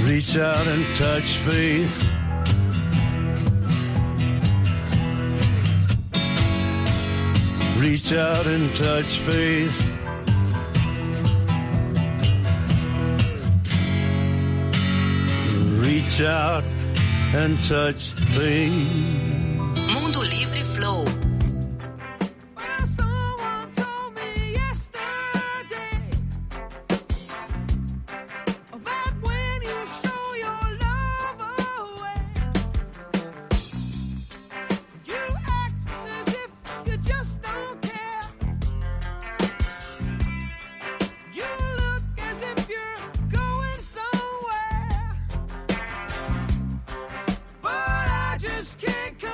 Reach out and touch faith. Reach out and touch faith. Reach out and touch faith. Mundo Livre Flow. Can't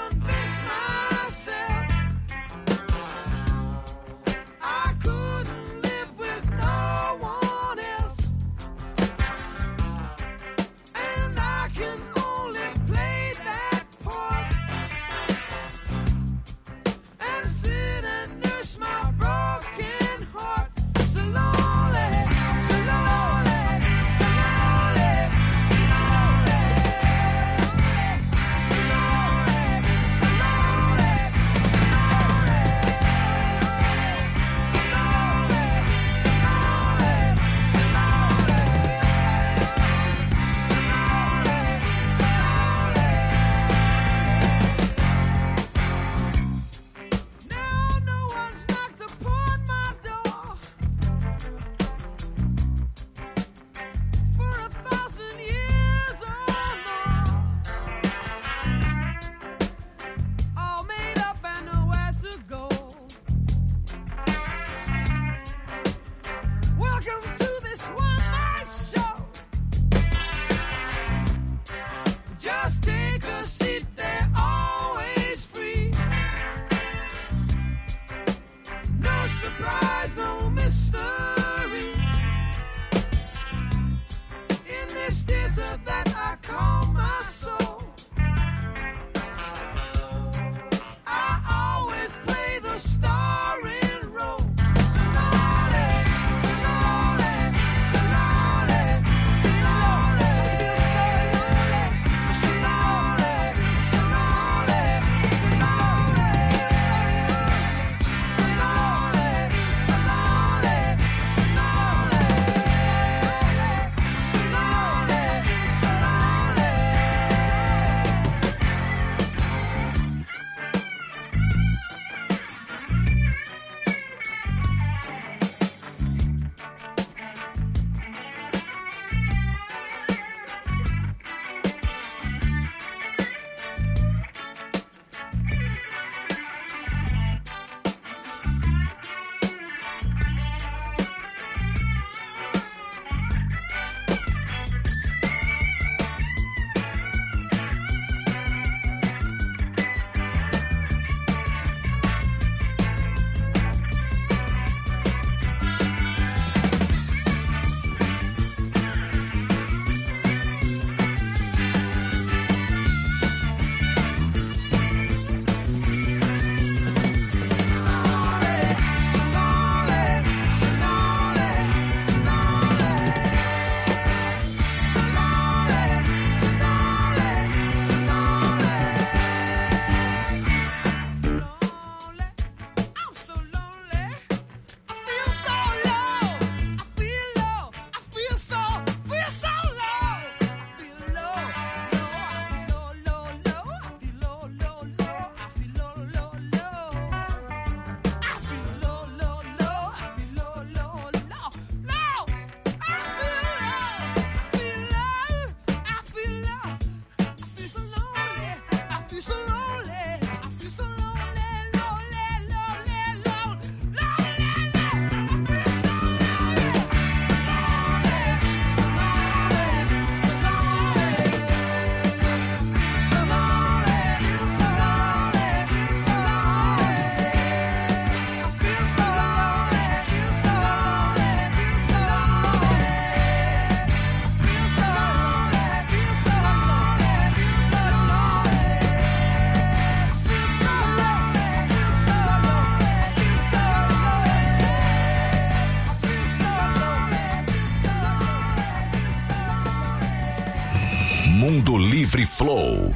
Mundo Livre Flow.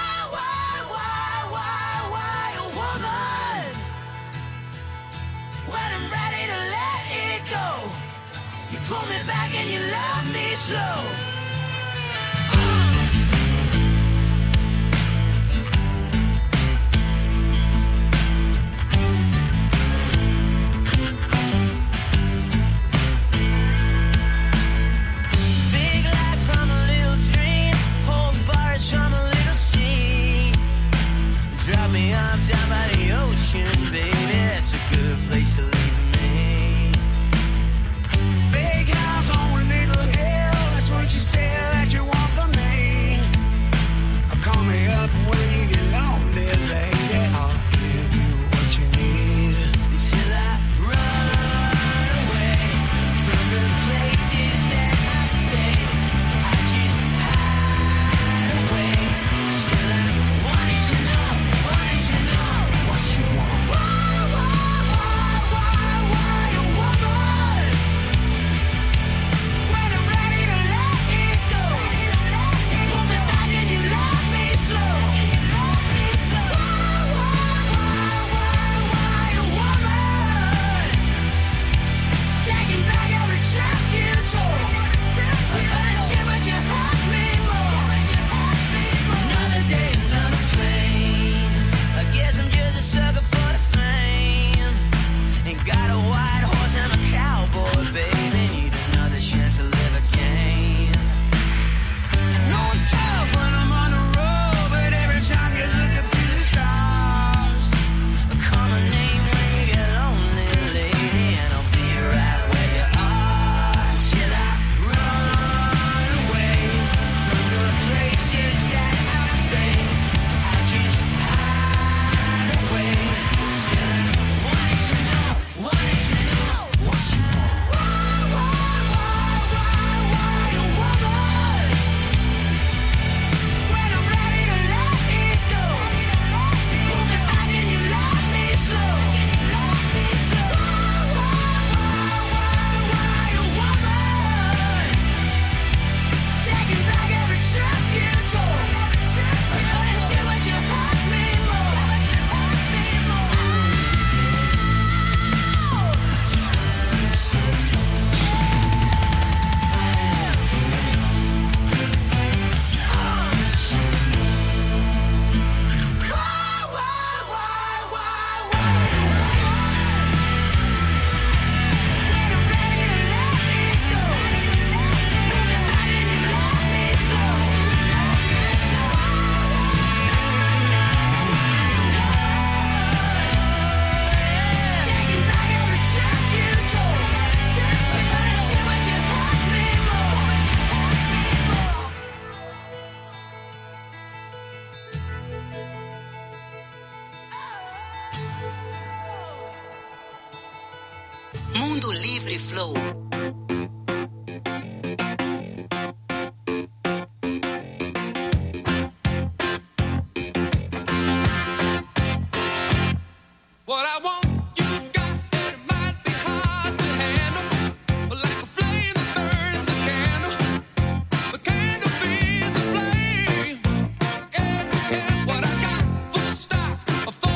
Mundo Livre Flow.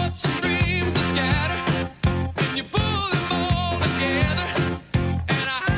Dreams to scatter, and you pull them all together. And I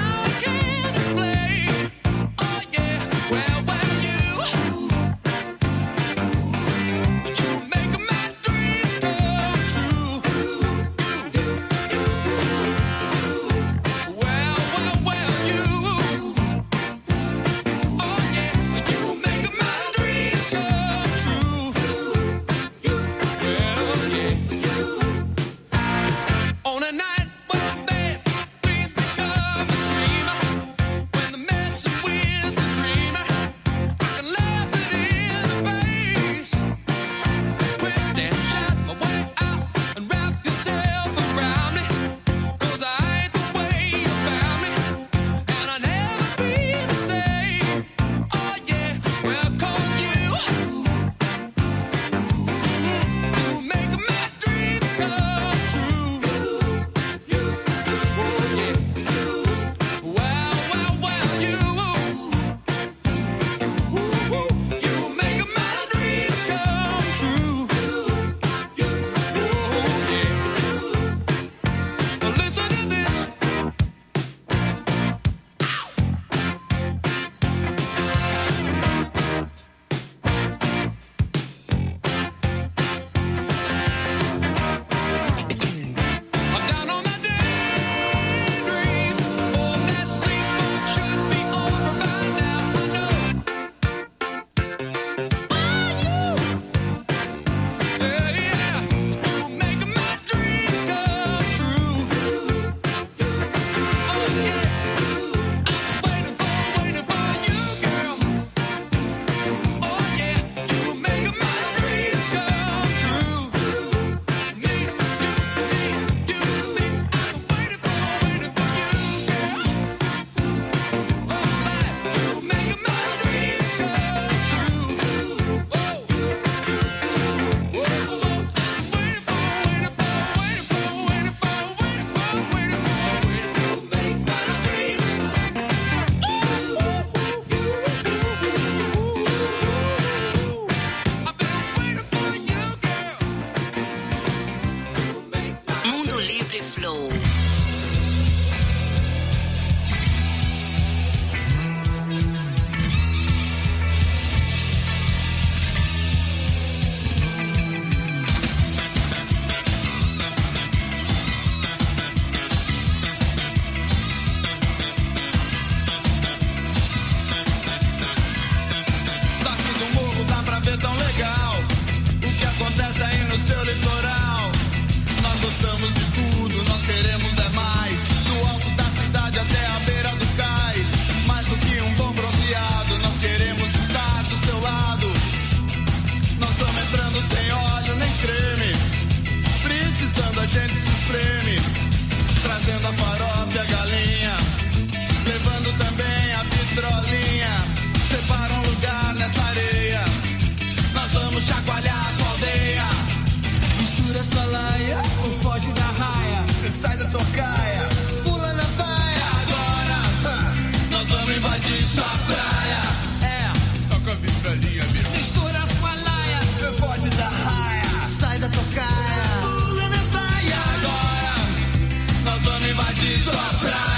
só praia. É, só com a vibraninha mesmo. Mistura sua laia, foge da raia. Sai da tocaia, pula na baia. Agora nós vamos invadir sua praia.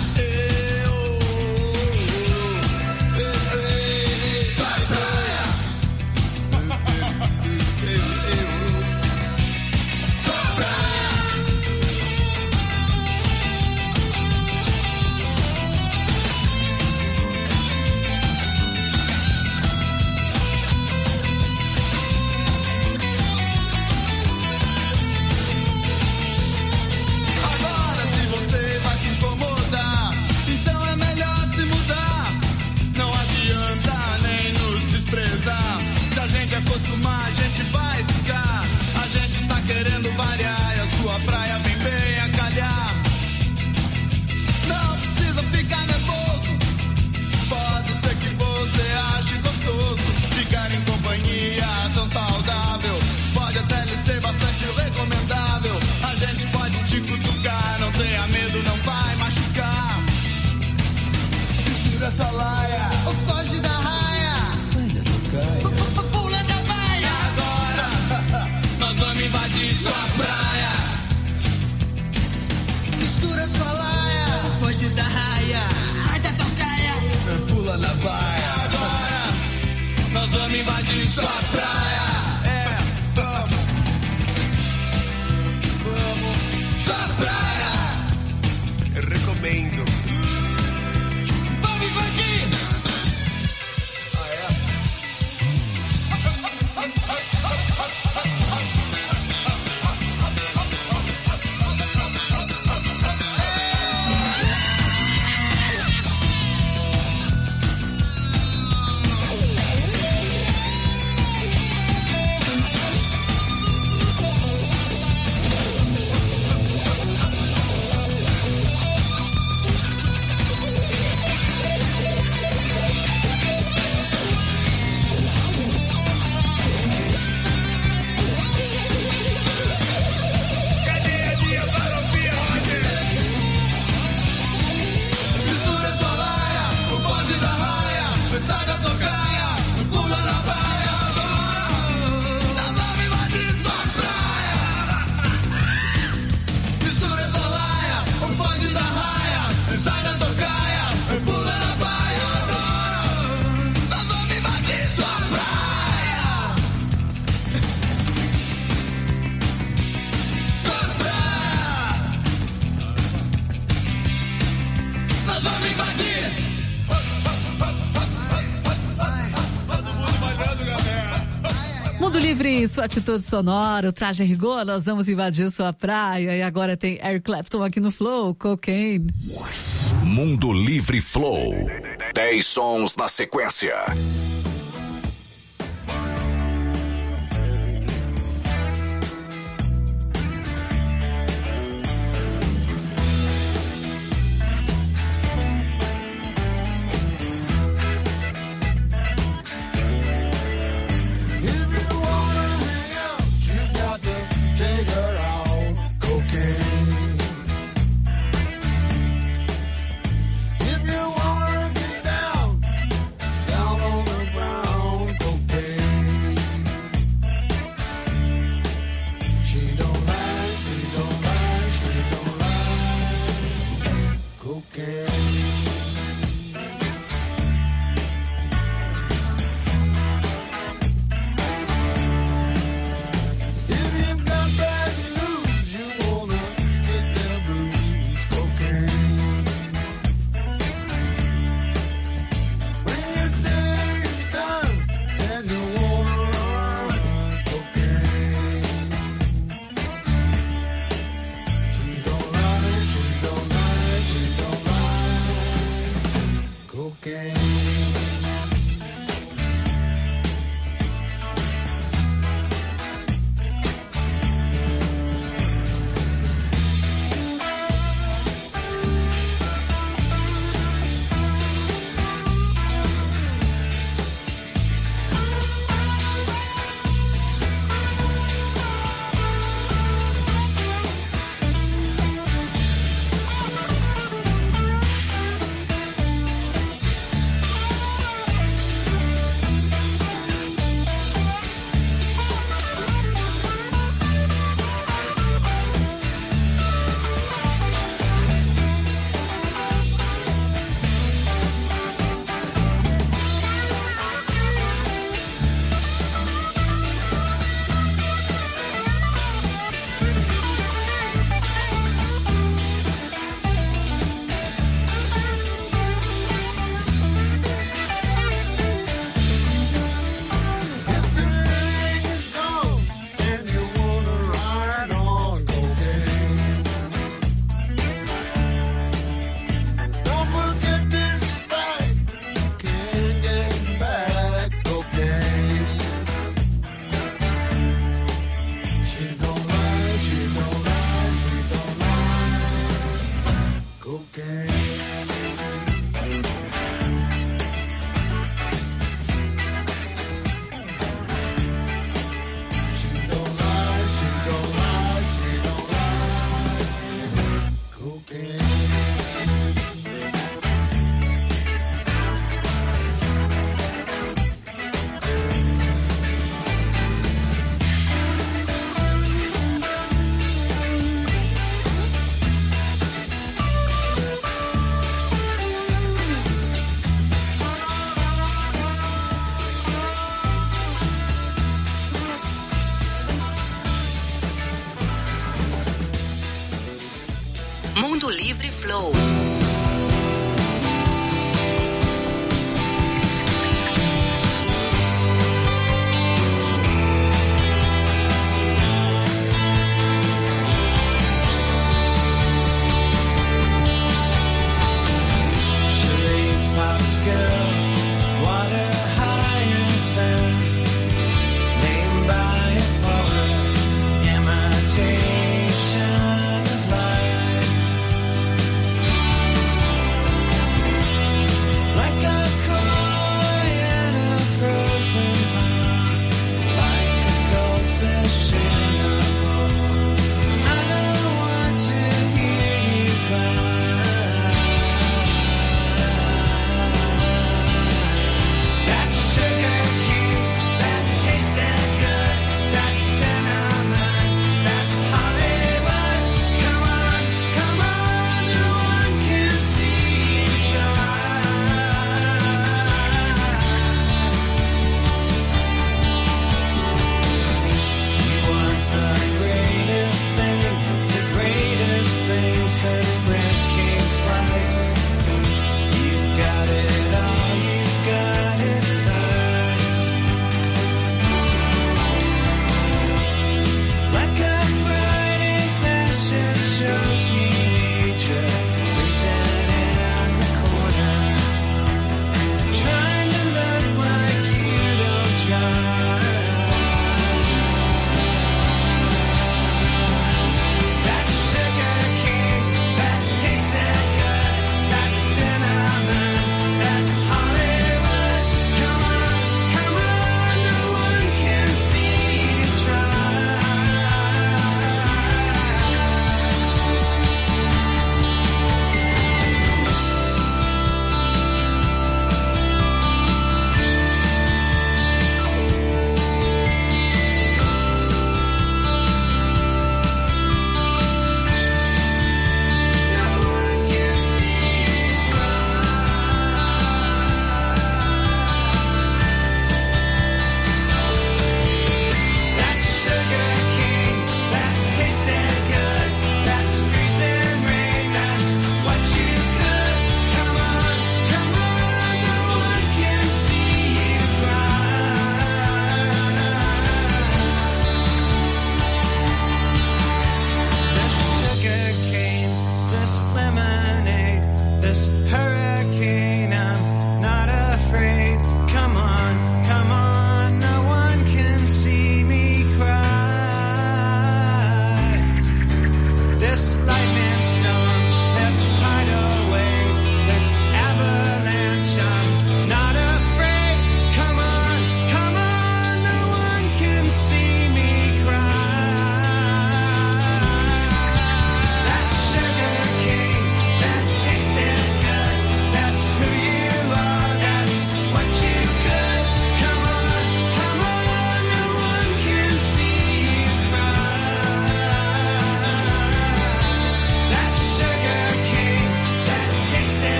Sua atitude sonora, o traje rigor, nós vamos invadir sua praia. E agora tem Eric Clapton aqui no Flow, Cocaine. Mundo Livre Flow. 10 sons na sequência. If you wanna get down on the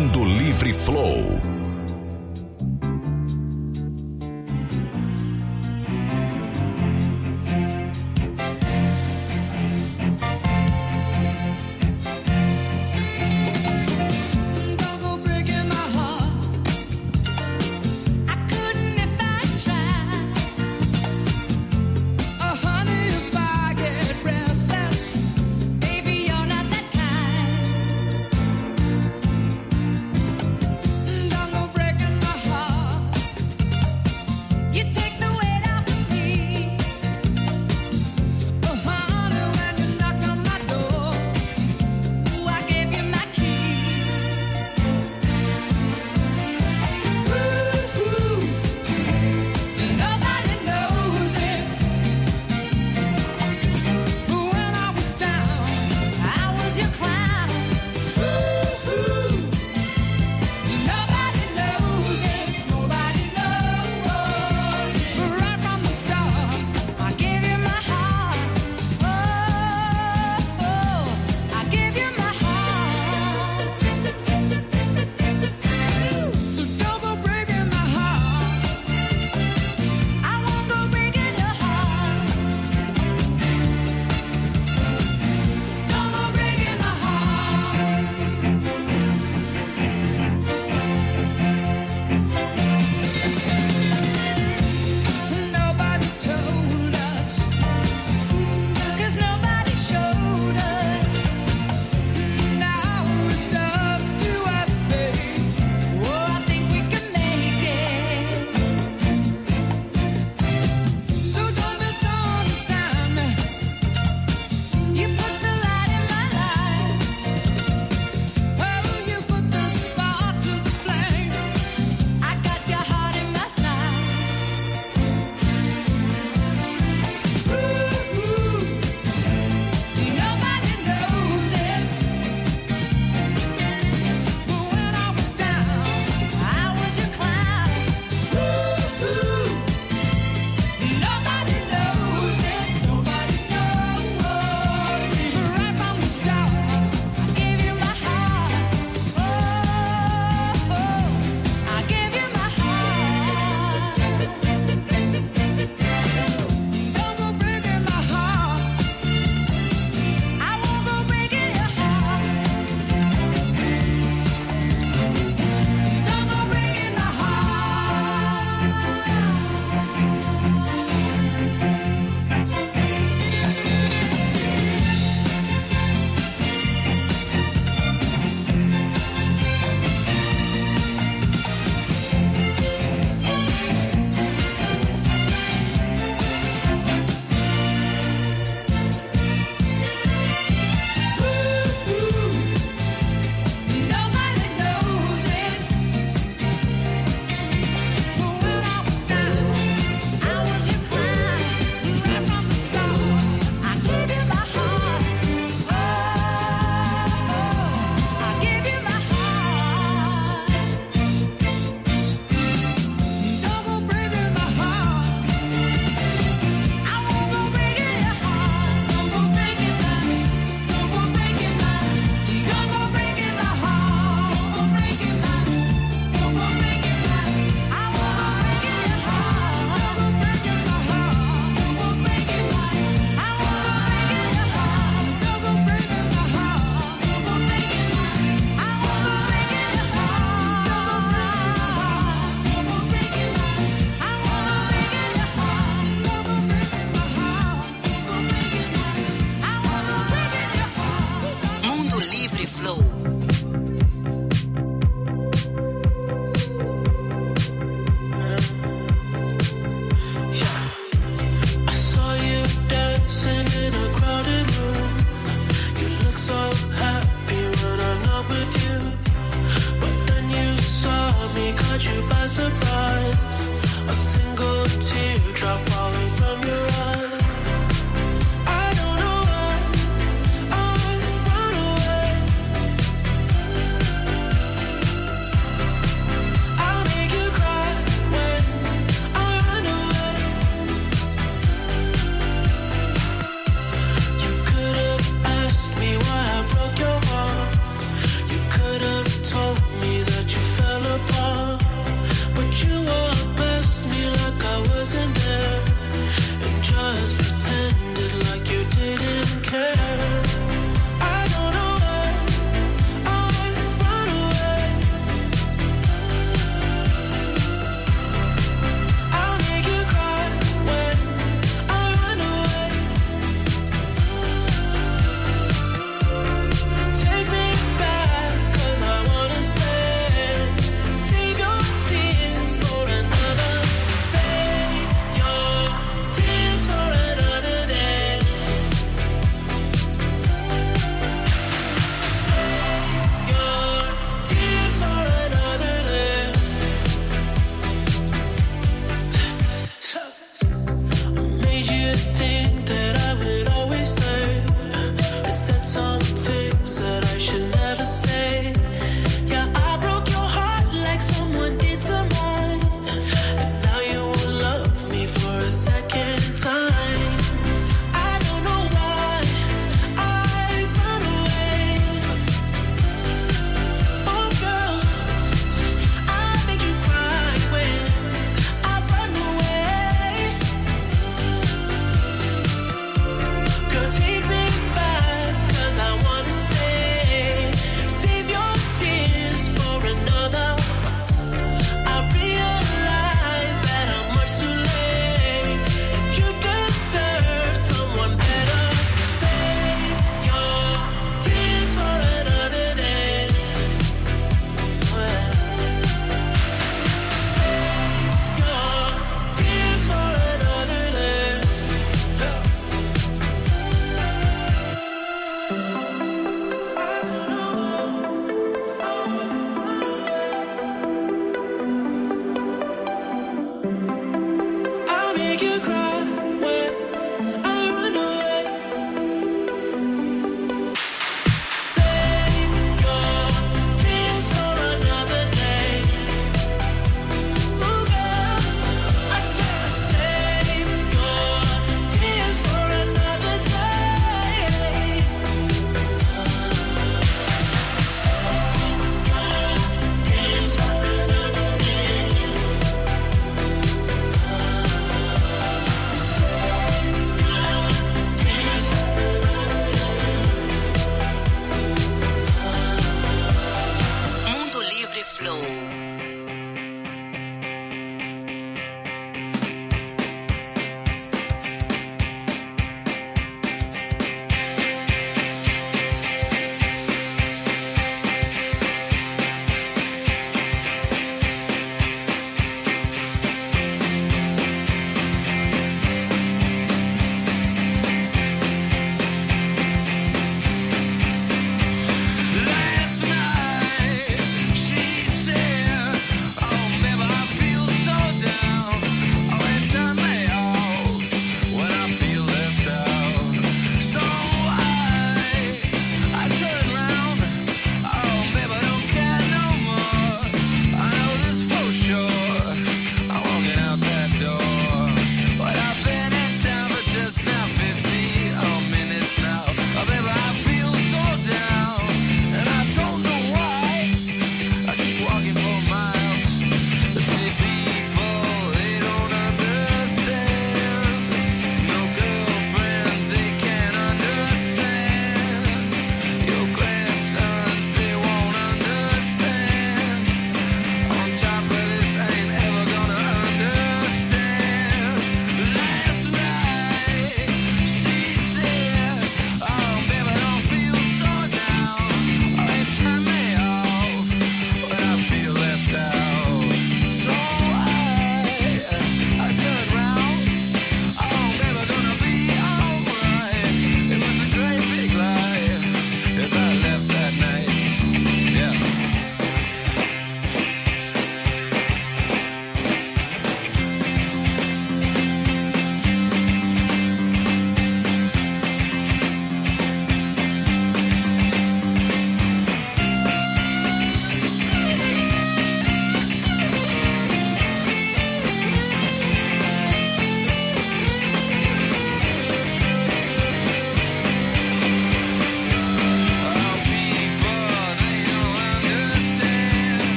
Mundo Livre Flow. Don't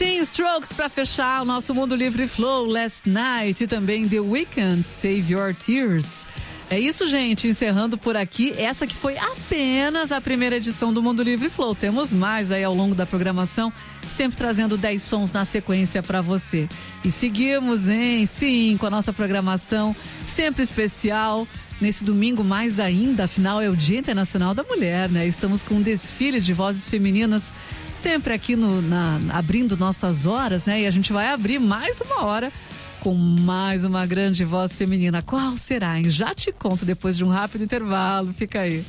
sim, Strokes para fechar o nosso Mundo Livre Flow, Last Night, e também The Weeknd, Save Your Tears. É isso, gente, encerrando por aqui, essa que foi apenas a primeira edição do Mundo Livre Flow. Temos mais aí ao longo da programação, sempre trazendo 10 sons na sequência para você. E seguimos, hein? Sim, com a nossa programação sempre especial. Nesse domingo, mais ainda, afinal é o Dia Internacional da Mulher, né? Estamos com um desfile de vozes femininas sempre aqui abrindo nossas horas, né? E a gente vai abrir mais uma hora com mais uma grande voz feminina. Qual será, hein? Já te conto depois de um rápido intervalo. Fica aí.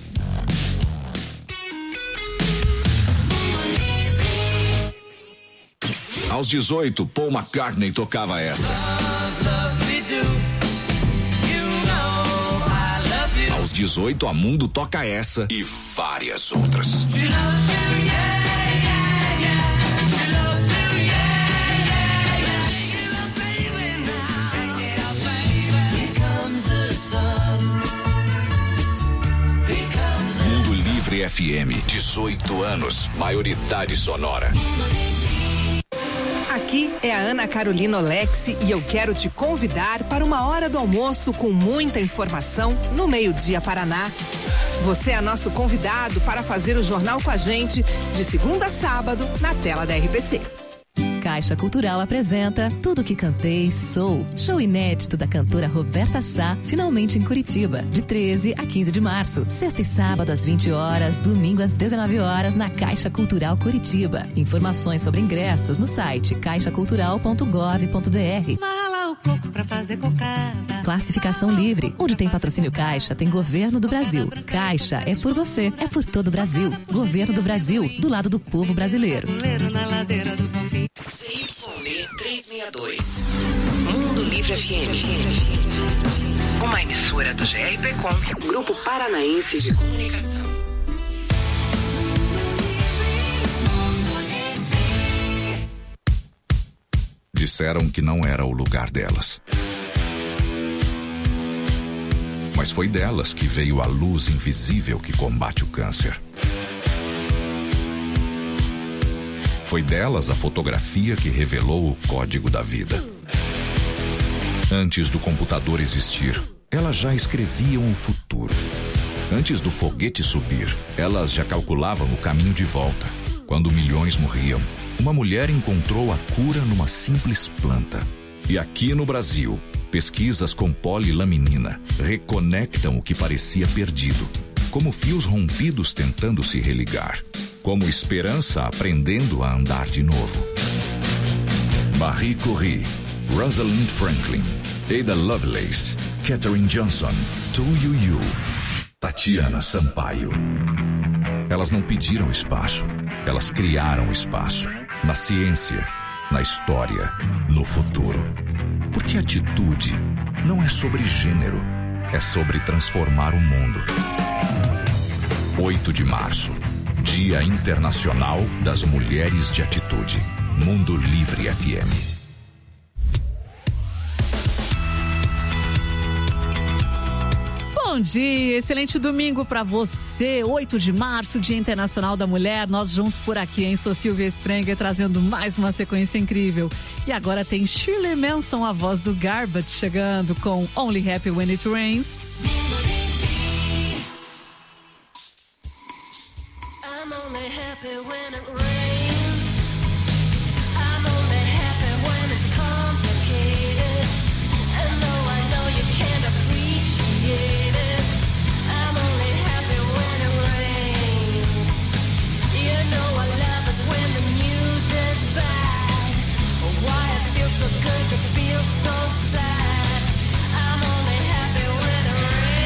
Aos 18, Paul McCartney tocava essa. Aos 18, a Mundo toca essa e várias outras. Mundo Livre FM, 18 anos, maioridade sonora. Aqui é a Ana Carolina Olexi e eu quero te convidar para uma hora do almoço com muita informação no Meio-Dia Paraná. Você é nosso convidado para fazer o jornal com a gente de segunda a sábado na tela da RPC. Caixa Cultural apresenta Tudo Que Cantei Sou. Show inédito da cantora Roberta Sá, finalmente em Curitiba, de 13 a 15 de março. Sexta e sábado às 20 horas, domingo às 19 horas na Caixa Cultural Curitiba. Informações sobre ingressos no site caixacultural.gov.br. Mala o coco pra fazer cocada. Classificação livre. Onde tem patrocínio Caixa, tem Governo do Brasil. Caixa é por você, é por todo o Brasil. Governo do Brasil, do lado do povo brasileiro. Na ladeira do Bonfim. CYB 362. Mundo Livre FM. Uma emissora do GRPcom, Grupo Paranaense de Comunicação. Disseram que não era o lugar delas. Mas foi delas que veio a luz invisível que combate o câncer. Foi delas a fotografia que revelou o código da vida. Antes do computador existir, elas já escreviam o futuro. Antes do foguete subir, elas já calculavam o caminho de volta. Quando milhões morriam, uma mulher encontrou a cura numa simples planta. E aqui no Brasil, pesquisas com polilaminina reconectam o que parecia perdido, como fios rompidos tentando se religar. Como esperança aprendendo a andar de novo. Marie Curie, Rosalind Franklin, Ada Lovelace, Katherine Johnson, Tu Yu, Tatiana Sampaio. Elas não pediram espaço, elas criaram espaço. Na ciência, na história, no futuro. Porque atitude não é sobre gênero, é sobre transformar o mundo. 8 de março. Dia Internacional das Mulheres de Atitude. Mundo Livre FM. Bom dia, excelente domingo pra você. 8 de março, Dia Internacional da Mulher. Nós juntos por aqui, hein? Sou Silvia Sprenger, trazendo mais uma sequência incrível. E agora tem Shirley Manson, a voz do Garbage, chegando com Only Happy When It Rains. I'm only happy when it rains. I'm only happy when it's complicated. And though I know you can't appreciate it, I'm only happy when it rains. You know I love it when the news is bad. Why it feels so good to feel so sad. I'm only happy when it rains.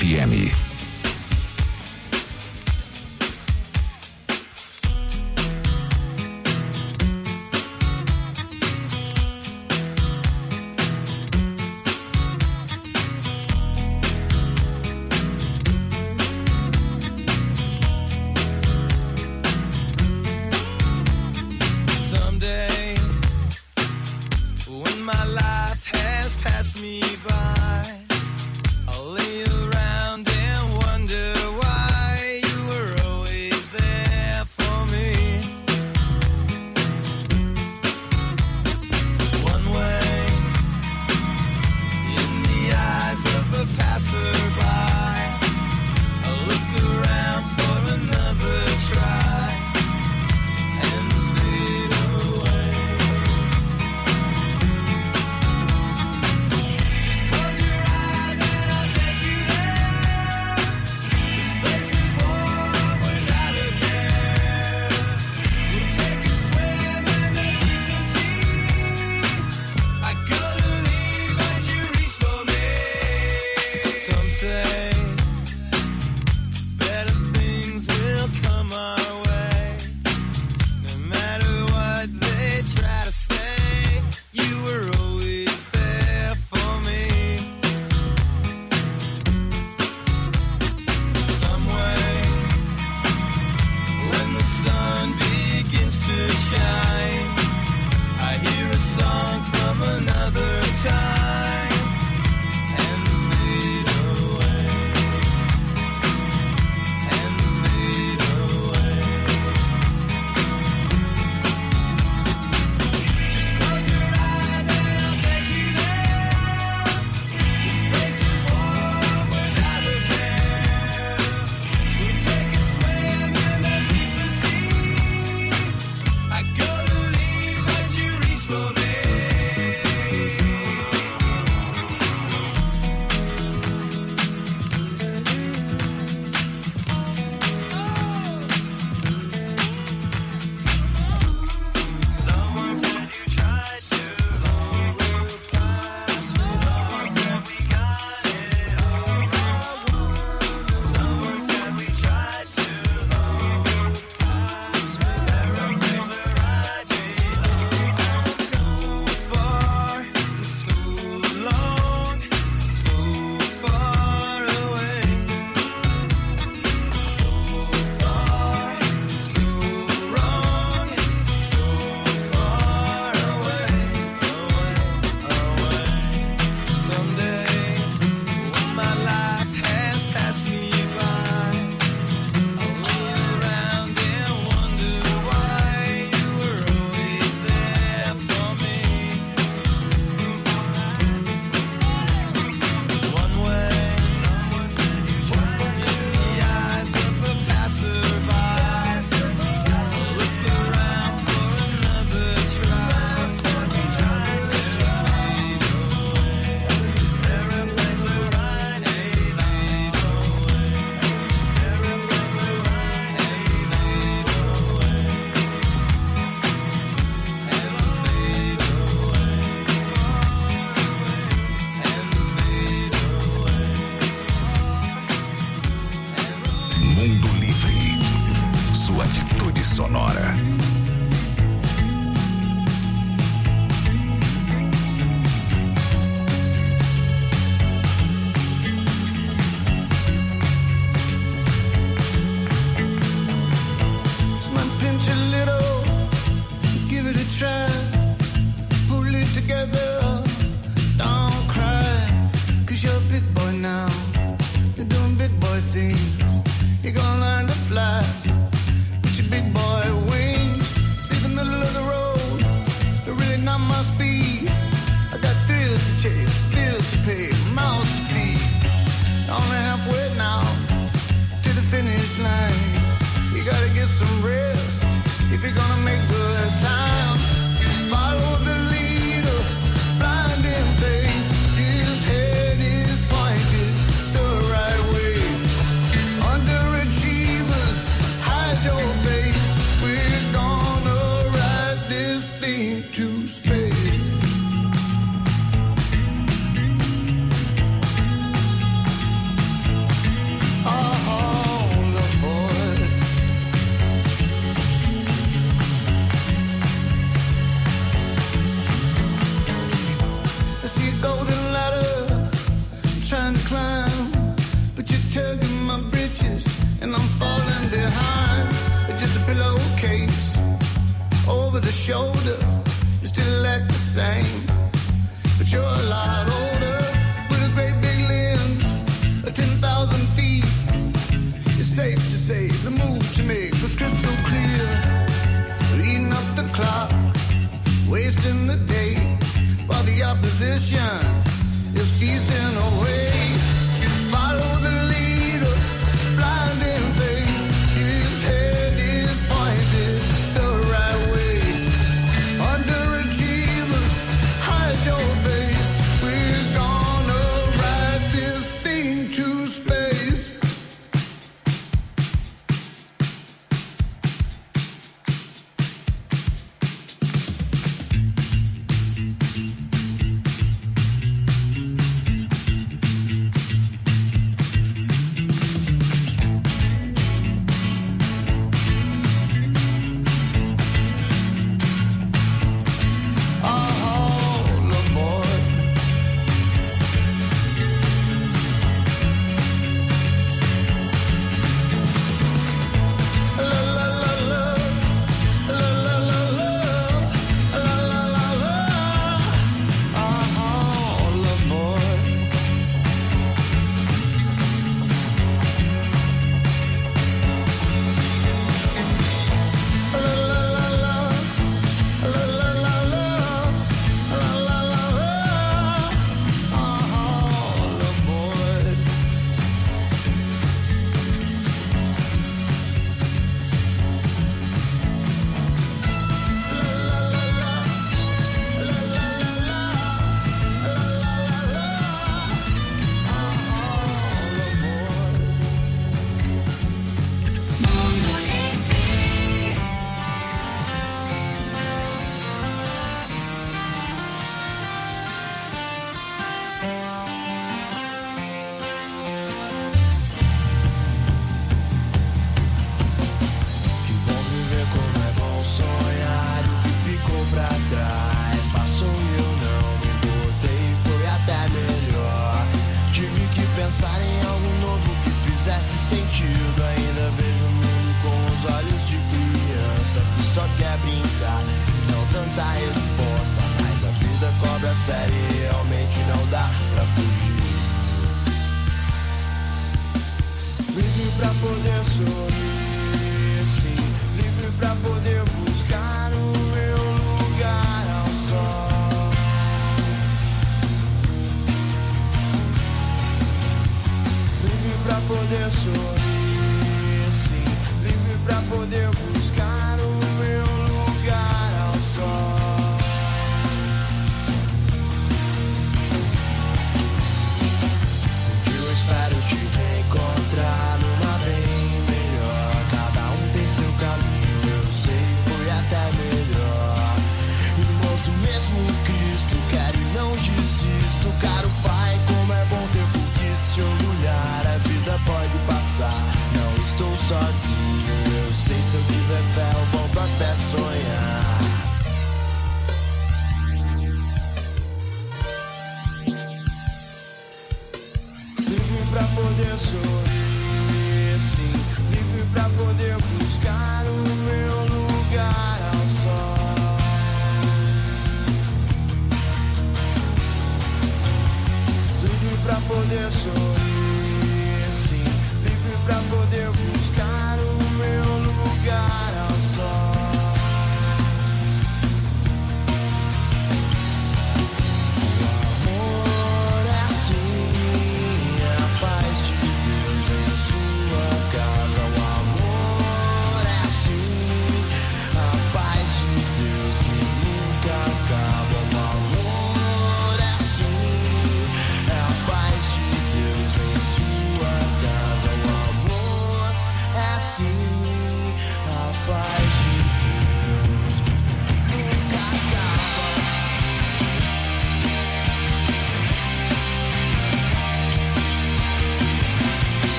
FM. Someday, when my life has passed me by, I'll lay around and wonder why you were always there for me. One way, in the eyes of a passerby, I'll look around for another try and fade away. Just close your eyes and I'll take you there. This place is warm without a care. We'll take a swim in the deeper sea. I couldn't leave but you reach for me. Some say better things will come our way. No matter what they try to say, you were always there for me. Some way, when the sun begins to shine, I hear a song from another time and fade away, and fade away. Just close your eyes and I'll take you there. This place is warm without a care. We'll take a swim in the deeper sea. I couldn't leave but you reach for me. Someone said you tried to overpass with all that we got it all wrong. Someone said we tried to overpass with everything we're right. So far and so long, so far away. So far, so wrong, so far away, away. Someday, when my life has passed me by, I'll lay around and wonder why you were always there for me. One way, in the eyes of a passerby, I'll look around for another try. And fade away, everything we're right, and fade away, everything we're right, and fade away, and fade away, and fade away. Mundo Livre. Sua atitude sonora. It's my pinch a little, let's give it a try. Pull it together, don't cry. 'Cause you're a big boy now, you're doing big boy things. You're gonna learn to fly with your big boy wings. See the middle of the road, but really not my speed. I got thrills to chase, bills to pay, mouths to feed. Only halfway now to the finish line. You gotta get some rest if you're gonna make good time. Follow the leader, blind in faith. His head is pointed the right way. Underachievers, hide your face. We're gonna ride this thing to space. the shoulder, you still act the same. But you're a lot older, with a great big limbs, 10,000 feet. It's safe to say the move to make was crystal clear. Eating up the clock, wasting the day, while the opposition is feasting away. Follow the leader, blind in faith. His head is pointed the right way. Underachievers, hide your face. We're gonna ride this thing to space.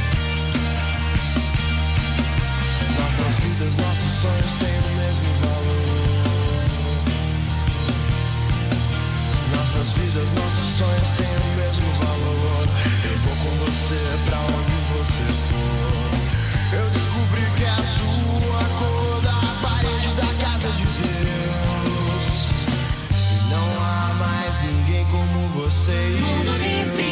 Nossos sonhos têm o mesmo valor. vidas, nossos sonhos têm o mesmo valor. Eu vou com você pra onde você for. Eu descobri que é a sua cor da parede da casa de Deus. E não há mais ninguém como você. Mundo Livre.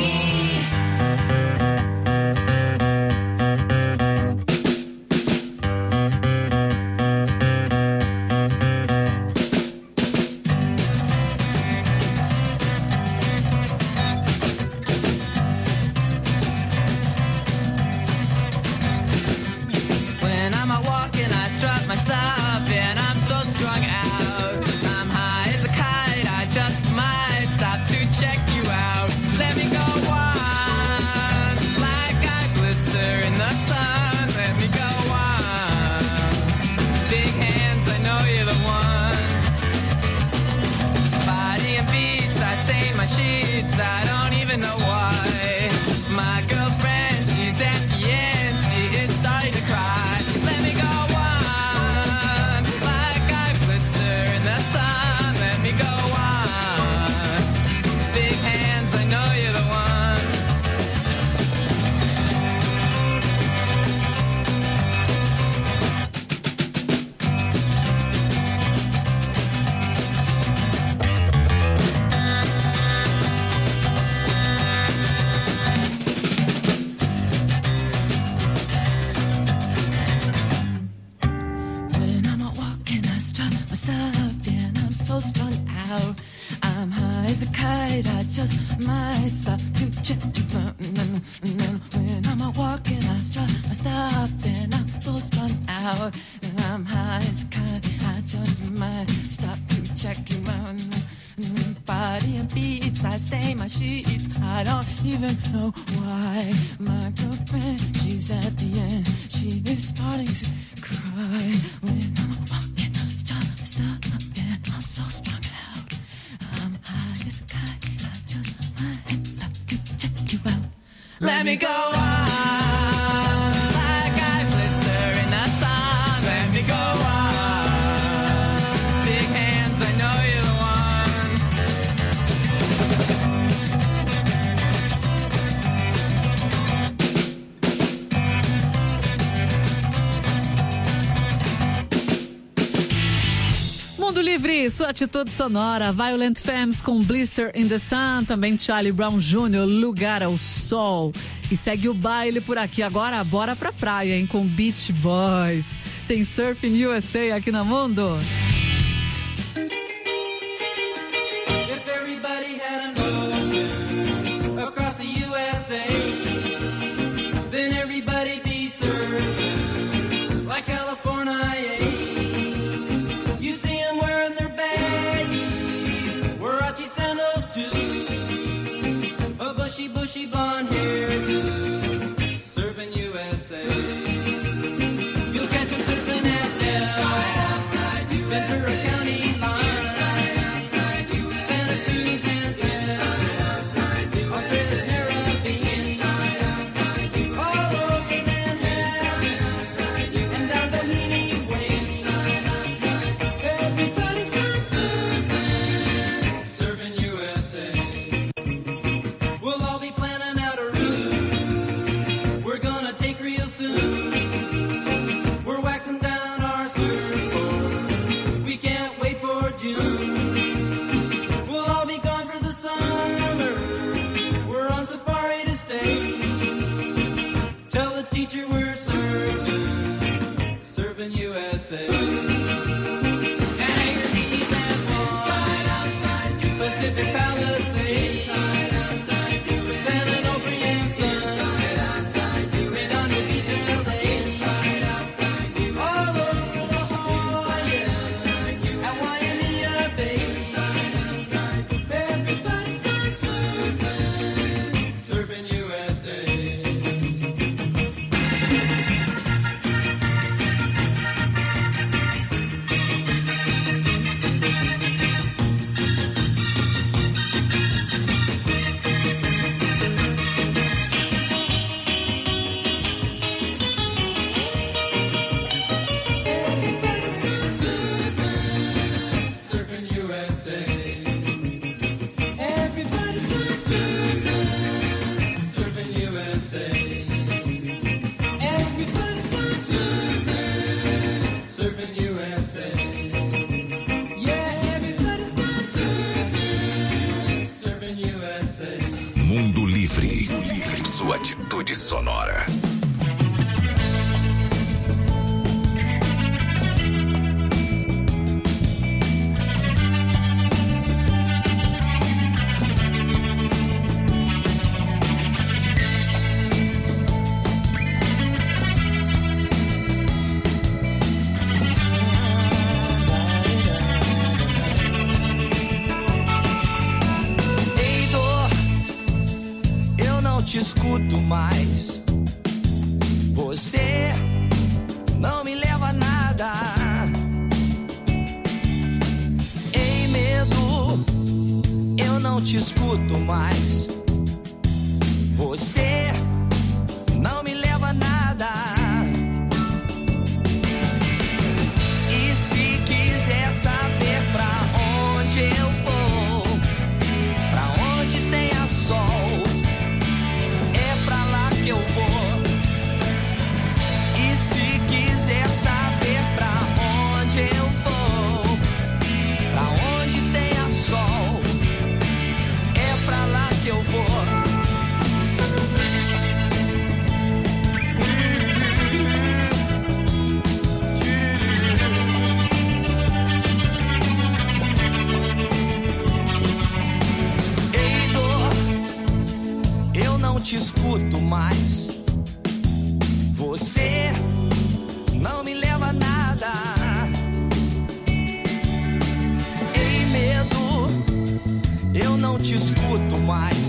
Sheets, I don't even know why. My girlfriend, she's at the end, she is starting to cry. Let me go on, like I blister in the sun. Let me go on. Big hands, I know you're the one. So strung out, I'm high as a kite. I just might stop to check you out. And then when I'm out walking, I strut, I stop, and I'm so strung out. And I'm high as a kite. I just might stop to check you out. Body and beats, I stain my sheets. I don't even know why. My girlfriend, she's at the end. She is starting to cry when I'm out walking. Stop, and I'm so strung out. I'm high as a kite. I just might stop to check you out. Let me go on, like I blister in the sun. Let me go on. Big hands, I know you're the Mundo Livre, sua atitude sonora. Violent Femmes com Blister in the Sun. Também Charlie Brown Jr., Lugar ao Sol. E segue o baile por aqui. Agora bora pra praia, hein? Com Beach Boys. Tem Surfing USA aqui na Mundo. If everybody had an ocean across the USA, then everybody'd be surfing like California. You'd see them wearing their baggies, Warachi sandals too, a bushy blonde hairdo, surfing USA. You'll catch them surfing at Nell, Ventura County line, Santa Cruz and Australia, Caribbean, all over Manhattan, and down Doheny Way. Everybody's gone surfing USA. We'll all be planning out a route we're gonna take real soon. We're waxing down our surfboard, we can't wait for June. We'll all be gone for the summer, we're on safari to stay. Tell the teacher we're surfing USA. Anchor Keys and Swan, Pacific Palisades, San Onofre and Sun, Redondo Beach and LA, all over La Jolla, at Waimea Bay. Everybody's gone surfing USA. Livre. Sua atitude sonora. Te escuto mais. Você não me leva a nada. Em medo, eu não te escuto mais. Você não me leva a nada. E se quiser saber pra onde eu vou, pra onde tenha sol, eu vou. E se quiser saber pra onde eu vou, pra onde tenha sol, é pra lá que eu vou. Ei, dor, eu não te escuto mais. Você não me leva a nada. Em medo, eu não te escuto mais.